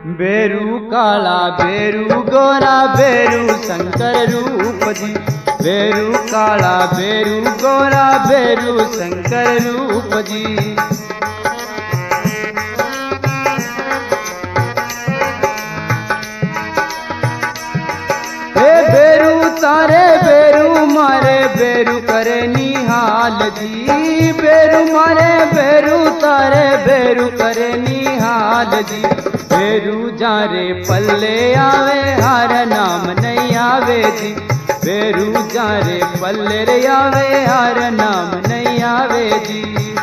बेरू काला बेरू गोरा बेरू शंकर रूप जी। बेरू काला बेरू गोरा बेरू शंकर रूप जी। हे बेरू तारे बेरू मारे बेरू करे निहाल जी। बेरू मारे बेरू तारे बेरू करे निहाल जी। बेरू जारे पल्ले आवे हर नाम नहीं आवे जी। बेरू जारे पल्ले रे आवे हर नाम नहीं आवे जी।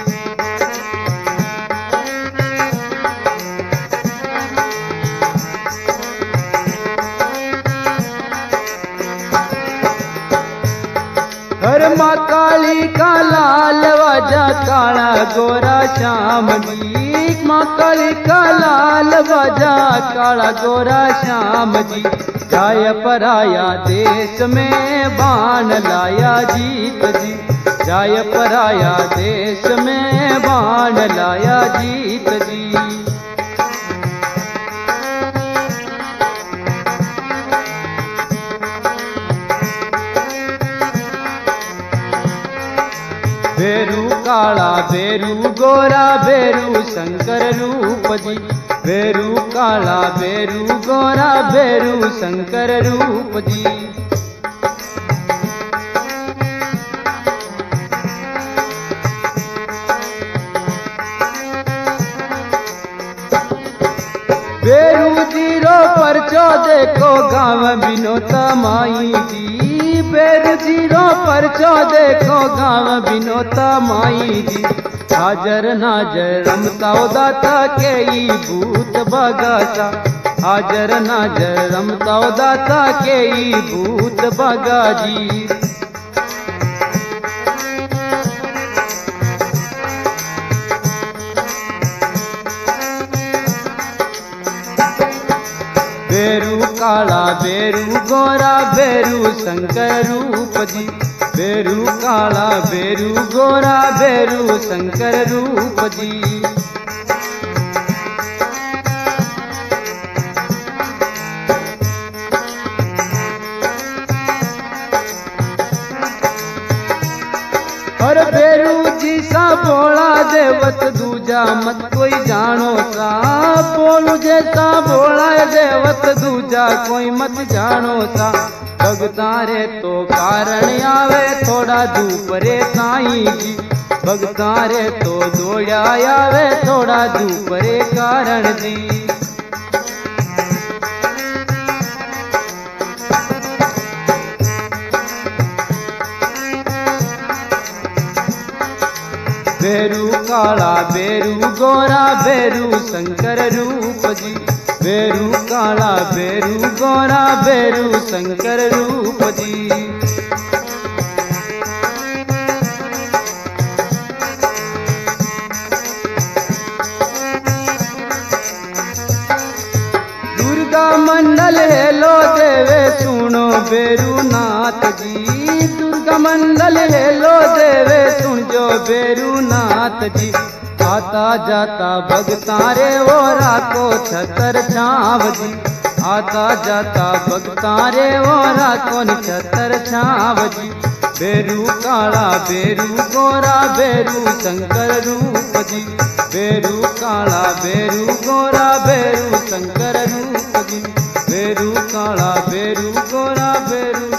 हर माँ काली का लाल बाजा काला गोरा श्याम जी। माँ काली का लाल बाजा काला गोरा श्याम जी। जाय पराया देश में बाण लाया जीत जी। जाय पराया देश में बाण लाया जीत जी। बेरू काला बेरू गोरा बेरू शंकर रूप जी। बेरू काला बेरू गोरा बेरू शंकर रूप जी। बेरू जीरो परचो देखो गाँव बिनोता माई जी। बेरू जीरो परचो देखो गाँव बिनोता माई जी। हाजर नाजर रमता दाता के ई भूत बगासा। हाजर नाजर रमता दाता के ई भूत बगा जी। बेरू काला बेरू गोरा बेरू शंकर रूप जी। बेरू काला बेरू गोरा बेरू शंकर रूप जी। और बेरू जी सा बोला देवत दूजा मत कोई जानो सा। बोलू जैसा बोला देवत दूजा कोई मत जानो सा। भगता रे तो कारण आवे थोड़ा धूप रे साईं जी। भगता रे तो दौड़ा आवे थोड़ा धूप रे कारण जी। बेरू काला बेरू गोरा बेरू शंकर रूप जी। बेरू काला बेरू गोरा बेरू शंकर रूप जी। दुर्गा मंडल हेलो देवे सुनो बेरू नाथ जी। दुर्गा मंडल हेलो देवे सुन जो बेरू नाथ जी। आता जाता भगता रे वो राको छतर छाव जी। आता जाता भगता रे वो राको छतर छाव जी। बेरू काला बेरू गोरा बेरू शंकर रूप जी। बेरू काला बेरू गोरा बेरू शंकर रूप जी। बेरू काला बेरू गोरा बेरू